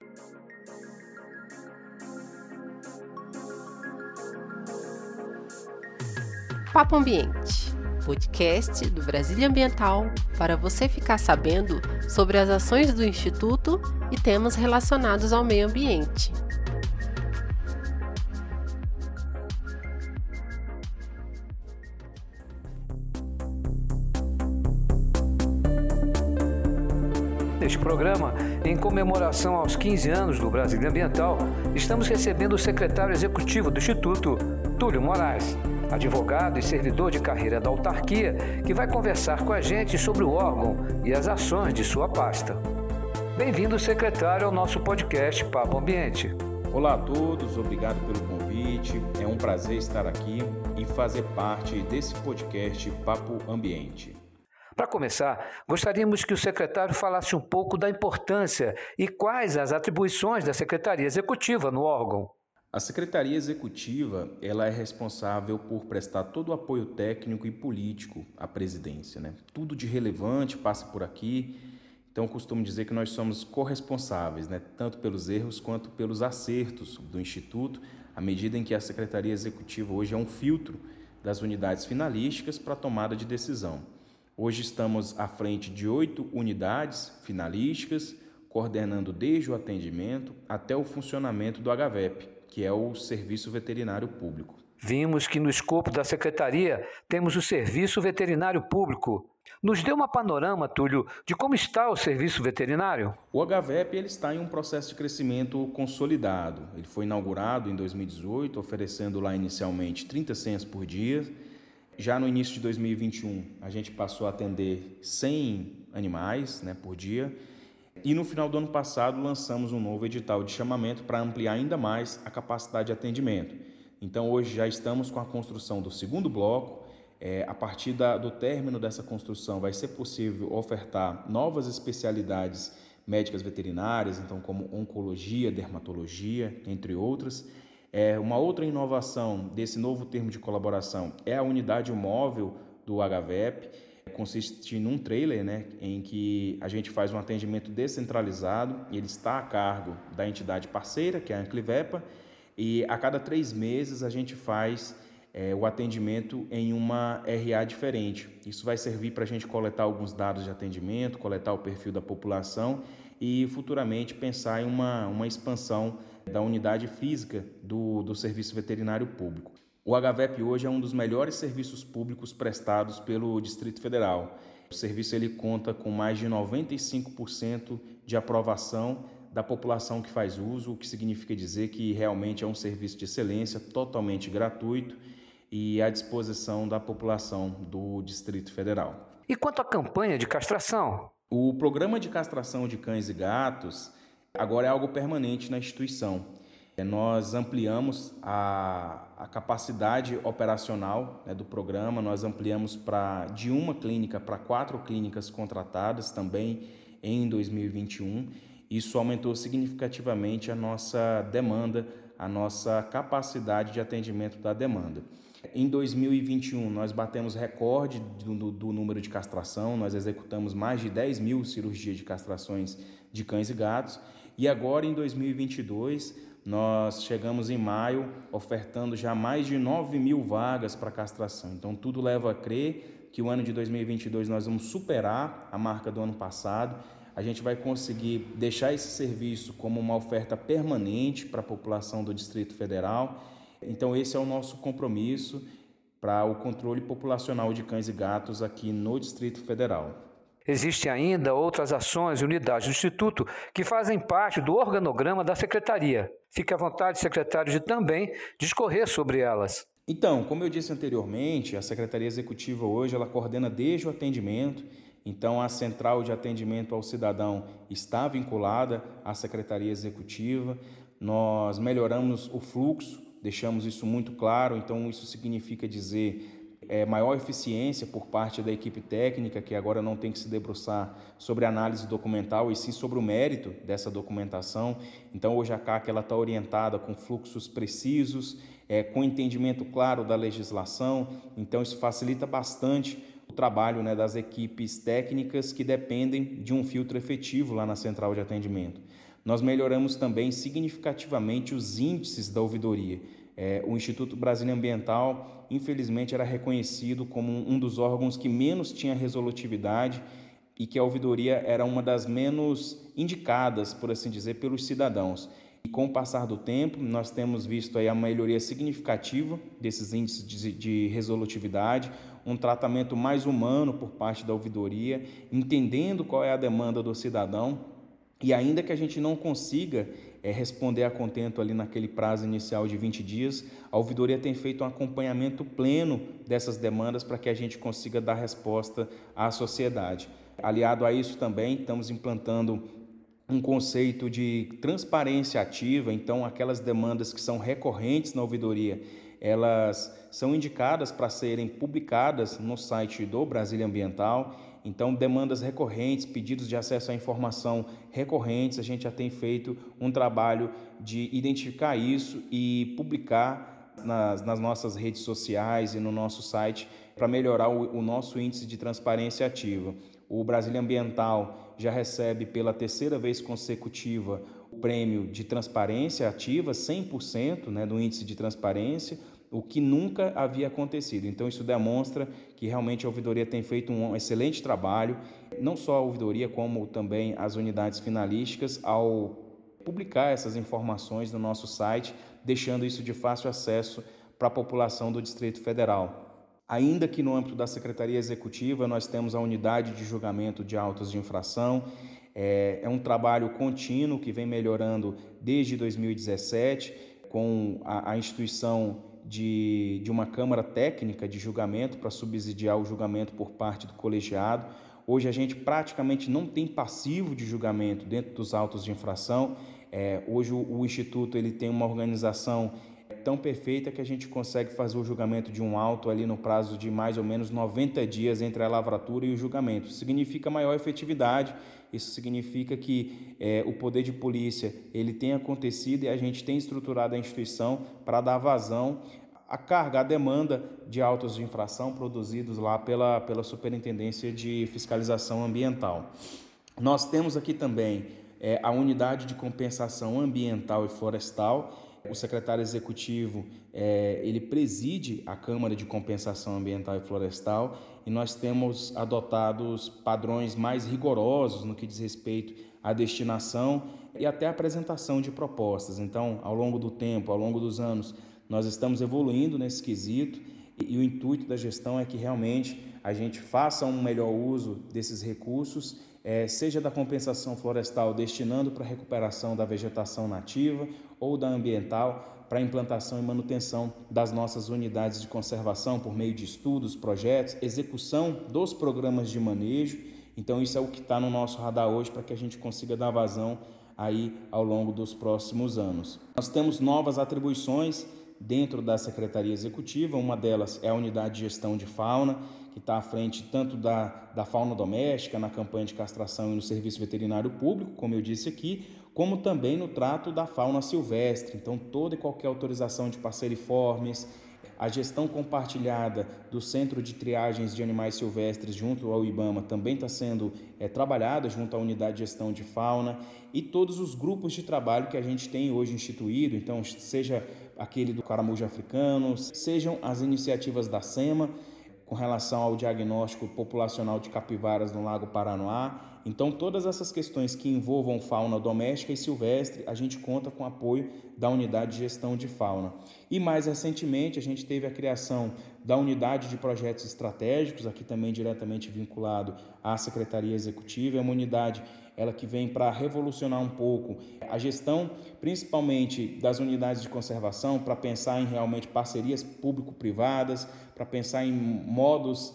Papo Ambiente, podcast do Brasília Ambiental para você ficar sabendo sobre as ações do Instituto e temas relacionados ao meio ambiente. Neste programa, em comemoração aos 15 anos do Brasília Ambiental, estamos recebendo o secretário executivo do Instituto, Túlio Moraes, advogado e servidor de carreira da autarquia, que vai conversar com a gente sobre o órgão e as ações de sua pasta. Bem-vindo, secretário, ao nosso podcast Papo Ambiente. Olá a todos, obrigado pelo convite. É um prazer estar aqui e fazer parte desse podcast Papo Ambiente. Para começar, gostaríamos que o secretário falasse um pouco da importância e quais as atribuições da Secretaria Executiva no órgão. A Secretaria Executiva ela é responsável por prestar todo o apoio técnico e político à presidência, Tudo de relevante passa por aqui, então eu costumo dizer que nós somos corresponsáveis, tanto pelos erros quanto pelos acertos do Instituto, à medida em que a Secretaria Executiva hoje é um filtro das unidades finalísticas para a tomada de decisão. Hoje estamos à frente de 8 unidades finalísticas, coordenando desde o atendimento até o funcionamento do HVEP, que é o Serviço Veterinário Público. Vimos que no escopo da Secretaria temos o Serviço Veterinário Público. Nos dê uma panorama, Túlio, de como está o Serviço Veterinário? O HVEP ele está em um processo de crescimento consolidado. Ele foi inaugurado em 2018, oferecendo lá inicialmente 30 senhas por dia. Já no início de 2021, a gente passou a atender 100 animais por dia. E no final do ano passado, lançamos um novo edital de chamamento para ampliar ainda mais a capacidade de atendimento. Então, hoje já estamos com a construção do segundo bloco. A partir do término dessa construção, vai ser possível ofertar novas especialidades médicas veterinárias, então como oncologia, dermatologia, entre outras. Uma outra inovação desse novo termo de colaboração é a unidade móvel do HVEP. Consiste num trailer, em que a gente faz um atendimento descentralizado. Ele está a cargo da entidade parceira, que é a Anclivepa, e a cada 3 meses a gente faz o atendimento em uma RA diferente. Isso vai servir para a gente coletar alguns dados de atendimento, coletar o perfil da população e futuramente pensar em uma expansão da unidade física do Serviço Veterinário Público. O HVEP hoje é um dos melhores serviços públicos prestados pelo Distrito Federal. O serviço ele conta com mais de 95% de aprovação da população que faz uso, o que significa dizer que realmente é um serviço de excelência, totalmente gratuito e à disposição da população do Distrito Federal. E quanto à campanha de castração? O programa de castração de cães e gatos agora é algo permanente na instituição. Nós ampliamos a capacidade operacional do programa, nós ampliamos de uma clínica para 4 clínicas contratadas também em 2021. Isso aumentou significativamente a nossa demanda, a nossa capacidade de atendimento da demanda. Em 2021, nós batemos recorde do número de castração, nós executamos mais de 10 mil cirurgias de castrações de cães e gatos. E agora, em 2022, nós chegamos em maio ofertando já mais de 9 mil vagas para castração. Então, tudo leva a crer que o ano de 2022 nós vamos superar a marca do ano passado. A gente vai conseguir deixar esse serviço como uma oferta permanente para a população do Distrito Federal. Então, esse é o nosso compromisso para o controle populacional de cães e gatos aqui no Distrito Federal. Existem ainda outras ações e unidades do Instituto que fazem parte do organograma da Secretaria. Fique à vontade, secretário, de também discorrer sobre elas. Então, como eu disse anteriormente, a Secretaria Executiva hoje ela coordena desde o atendimento. Então, a Central de Atendimento ao Cidadão está vinculada à Secretaria Executiva. Nós melhoramos o fluxo, deixamos isso muito claro. Então, isso significa dizer maior eficiência por parte da equipe técnica, que agora não tem que se debruçar sobre a análise documental e sim sobre o mérito dessa documentação. Então, hoje a CAC está orientada com fluxos precisos, com entendimento claro da legislação. Então, isso facilita bastante o trabalho das equipes técnicas que dependem de um filtro efetivo lá na central de atendimento. Nós melhoramos também significativamente os índices da ouvidoria. O Instituto Brasília Ambiental, infelizmente, era reconhecido como um dos órgãos que menos tinha resolutividade e que a ouvidoria era uma das menos indicadas, por assim dizer, pelos cidadãos. E com o passar do tempo, nós temos visto aí a melhoria significativa desses índices de resolutividade, um tratamento mais humano por parte da ouvidoria, entendendo qual é a demanda do cidadão. E ainda que a gente não consiga responder a contento ali naquele prazo inicial de 20 dias, a ouvidoria tem feito um acompanhamento pleno dessas demandas para que a gente consiga dar resposta à sociedade. Aliado a isso também, estamos implantando um conceito de transparência ativa, então aquelas demandas que são recorrentes na ouvidoria, elas são indicadas para serem publicadas no site do Brasília Ambiental. Então, demandas recorrentes, pedidos de acesso à informação recorrentes, a gente já tem feito um trabalho de identificar isso e publicar nas nossas redes sociais e no nosso site para melhorar o nosso índice de transparência ativa. O Brasília Ambiental já recebe pela terceira vez consecutiva o prêmio de transparência ativa, 100%, do índice de transparência, o que nunca havia acontecido. Então, isso demonstra que realmente a ouvidoria tem feito um excelente trabalho, não só a ouvidoria, como também as unidades finalísticas, ao publicar essas informações no nosso site, deixando isso de fácil acesso para a população do Distrito Federal. Ainda que no âmbito da Secretaria Executiva, nós temos a unidade de julgamento de autos de infração. É um trabalho contínuo que vem melhorando desde 2017, com a instituição de uma Câmara Técnica de Julgamento para subsidiar o julgamento por parte do colegiado. Hoje a gente praticamente não tem passivo de julgamento dentro dos autos de infração. Hoje o Instituto ele tem uma organização tão perfeita que a gente consegue fazer o julgamento de um auto ali no prazo de mais ou menos 90 dias entre a lavratura e o julgamento. Isso significa maior efetividade, isso significa que o poder de polícia ele tem acontecido e a gente tem estruturado a instituição para dar vazão à carga, à demanda de autos de infração produzidos lá pela Superintendência de Fiscalização Ambiental. Nós temos aqui também a unidade de compensação ambiental e florestal. O secretário executivo ele preside a Câmara de Compensação Ambiental e Florestal e nós temos adotado padrões mais rigorosos no que diz respeito à destinação e até a apresentação de propostas. Então, ao longo do tempo, ao longo dos anos, nós estamos evoluindo nesse quesito e o intuito da gestão é que realmente a gente faça um melhor uso desses recursos, seja da compensação florestal destinando para a recuperação da vegetação nativa ou da ambiental para a implantação e manutenção das nossas unidades de conservação por meio de estudos, projetos, execução dos programas de manejo. Então isso é o que está no nosso radar hoje para que a gente consiga dar vazão aí ao longo dos próximos anos. Nós temos novas atribuições dentro da Secretaria Executiva, uma delas é a Unidade de Gestão de Fauna, que está à frente tanto da fauna doméstica, na campanha de castração e no serviço veterinário público, como eu disse aqui, como também no trato da fauna silvestre. Então, toda e qualquer autorização de passeriformes, a gestão compartilhada do Centro de Triagens de Animais Silvestres junto ao IBAMA também está sendo trabalhada junto à Unidade de Gestão de Fauna e todos os grupos de trabalho que a gente tem hoje instituído, então seja aquele do caramujo africano, sejam as iniciativas da SEMA, com relação ao diagnóstico populacional de capivaras no Lago Paranoá. Então, todas essas questões que envolvam fauna doméstica e silvestre, a gente conta com o apoio da Unidade de Gestão de Fauna. E mais recentemente, a gente teve a criação da Unidade de Projetos Estratégicos, aqui também diretamente vinculado à Secretaria Executiva. É uma unidade ela que vem para revolucionar um pouco a gestão, principalmente das unidades de conservação, para pensar em realmente parcerias público-privadas, para pensar em modos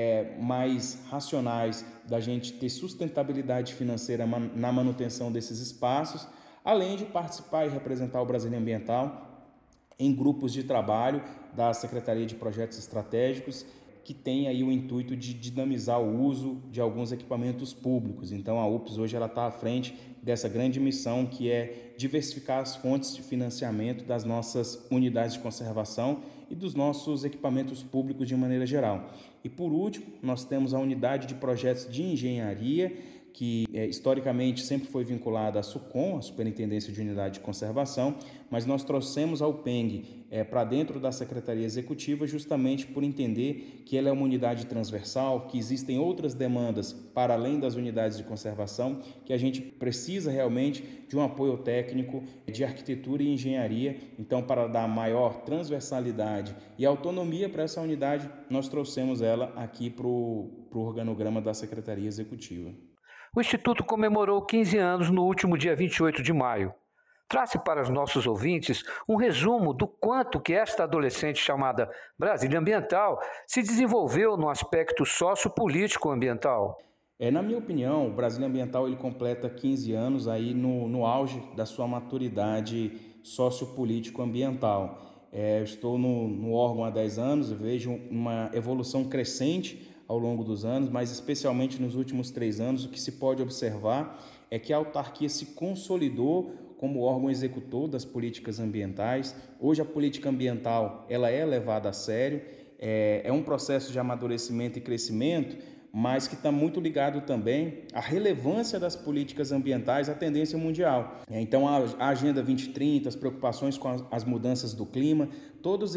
mais racionais da gente ter sustentabilidade financeira na manutenção desses espaços, além de participar e representar o Brasília Ambiental em grupos de trabalho da Secretaria de Projetos Estratégicos, que tem aí o intuito de dinamizar o uso de alguns equipamentos públicos. Então a UPS hoje ela está à frente dessa grande missão que é diversificar as fontes de financiamento das nossas unidades de conservação e dos nossos equipamentos públicos de maneira geral. E por último, nós temos a unidade de projetos de engenharia, que historicamente sempre foi vinculada à SUCOM, a Superintendência de Unidade de Conservação, mas nós trouxemos a UPENG para dentro da Secretaria Executiva justamente por entender que ela é uma unidade transversal, que existem outras demandas para além das unidades de conservação, que a gente precisa realmente de um apoio técnico de arquitetura e engenharia. Então, para dar maior transversalidade e autonomia para essa unidade, nós trouxemos ela aqui para o organograma da Secretaria Executiva. O Instituto comemorou 15 anos no último dia 28 de maio. Trace para os nossos ouvintes um resumo do quanto que esta adolescente chamada Brasília Ambiental se desenvolveu no aspecto sociopolítico-ambiental. Na minha opinião, o Brasília Ambiental ele completa 15 anos aí no auge da sua maturidade sociopolítico-ambiental. Eu estou no órgão há 10 anos, eu vejo uma evolução crescente ao longo dos anos, mas especialmente nos últimos 3 anos, o que se pode observar é que a autarquia se consolidou como órgão executor das políticas ambientais. Hoje a política ambiental ela é levada a sério, é um processo de amadurecimento e crescimento, mas que está muito ligado também à relevância das políticas ambientais à tendência mundial. Então, a Agenda 2030, as preocupações com as mudanças do clima, todos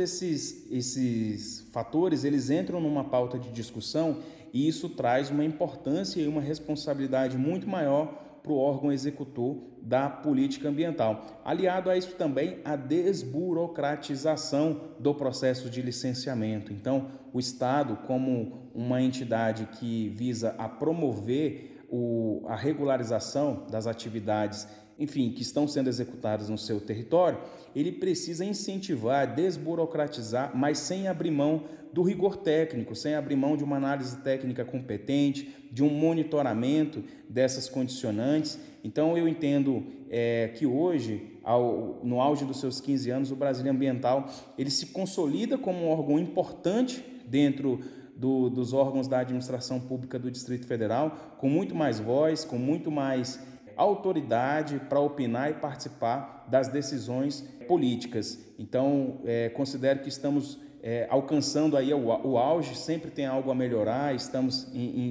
esses fatores, eles entram numa pauta de discussão e isso traz uma importância e uma responsabilidade muito maior para o órgão executor da política ambiental. Aliado a isso também a desburocratização do processo de licenciamento. Então, o Estado, como uma entidade que visa a promover a regularização das atividades, enfim, que estão sendo executadas no seu território, ele precisa incentivar, desburocratizar, mas sem abrir mão do rigor técnico, sem abrir mão de uma análise técnica competente, de um monitoramento dessas condicionantes. Então, eu entendo que hoje, no auge dos seus 15 anos, o Brasília Ambiental ele se consolida como um órgão importante dentro dos órgãos da administração pública do Distrito Federal, com muito mais voz, com muito mais autoridade para opinar e participar das decisões políticas. Então, considero que estamos alcançando aí o auge, sempre tem algo a melhorar, estamos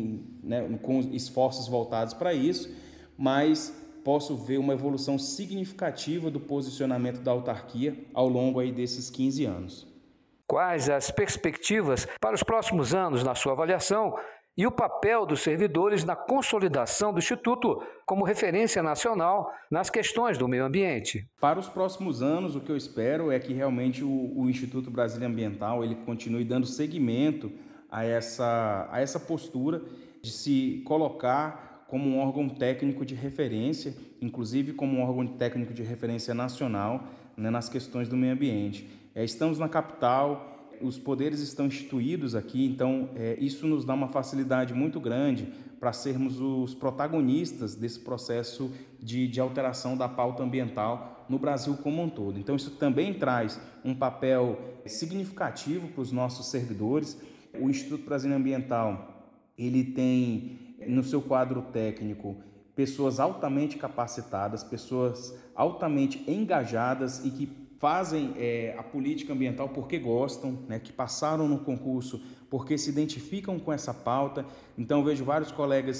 com esforços voltados para isso, mas posso ver uma evolução significativa do posicionamento da autarquia ao longo aí desses 15 anos. Quais as perspectivas para os próximos anos na sua avaliação e o papel dos servidores na consolidação do Instituto como referência nacional nas questões do meio ambiente? Para os próximos anos, o que eu espero é que realmente o Instituto Brasília Ambiental ele continue dando seguimento a essa postura de se colocar como um órgão técnico de referência, inclusive como um órgão técnico de referência nacional, nas questões do meio ambiente. Estamos na capital, os poderes estão instituídos aqui, então isso nos dá uma facilidade muito grande para sermos os protagonistas desse processo de alteração da pauta ambiental no Brasil como um todo. Então isso também traz um papel significativo para os nossos servidores. O Instituto Brasília Ambiental ele tem no seu quadro técnico pessoas altamente capacitadas, pessoas altamente engajadas e que fazem a política ambiental porque gostam, que passaram no concurso porque se identificam com essa pauta. Então, eu vejo vários colegas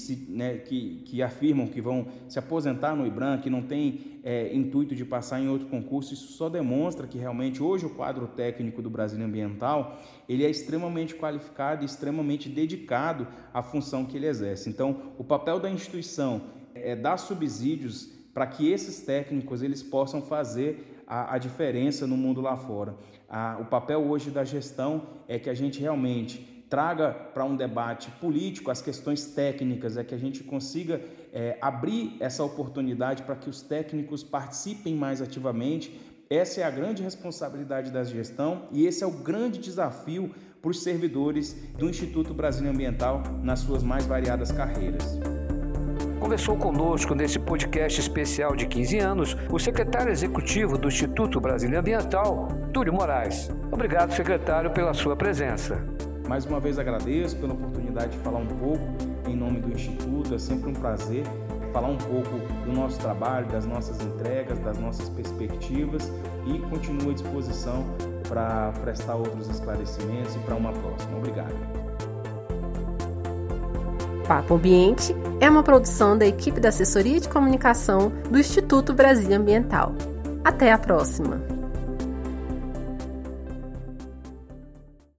que afirmam que vão se aposentar no IBRAM, que não tem intuito de passar em outro concurso. Isso só demonstra que realmente hoje o quadro técnico do Brasília Ambiental ele é extremamente qualificado e extremamente dedicado à função que ele exerce. Então, o papel da instituição é dar subsídios para que esses técnicos eles possam fazer a diferença no mundo lá fora. O papel hoje da gestão é que a gente realmente traga para um debate político as questões técnicas, que a gente consiga abrir essa oportunidade para que os técnicos participem mais ativamente. Essa é a grande responsabilidade da gestão e esse é o grande desafio para os servidores do Instituto Brasília Ambiental nas suas mais variadas carreiras. Conversou conosco nesse podcast especial de 15 anos o secretário executivo do Instituto Brasília Ambiental, Túlio Moraes. Obrigado, secretário, pela sua presença. Mais uma vez agradeço pela oportunidade de falar um pouco em nome do Instituto. É sempre um prazer falar um pouco do nosso trabalho, das nossas entregas, das nossas perspectivas e continuo à disposição para prestar outros esclarecimentos e para uma próxima. Obrigado. Papo Ambiente é uma produção da equipe da Assessoria de Comunicação do Instituto Brasília Ambiental. Até a próxima!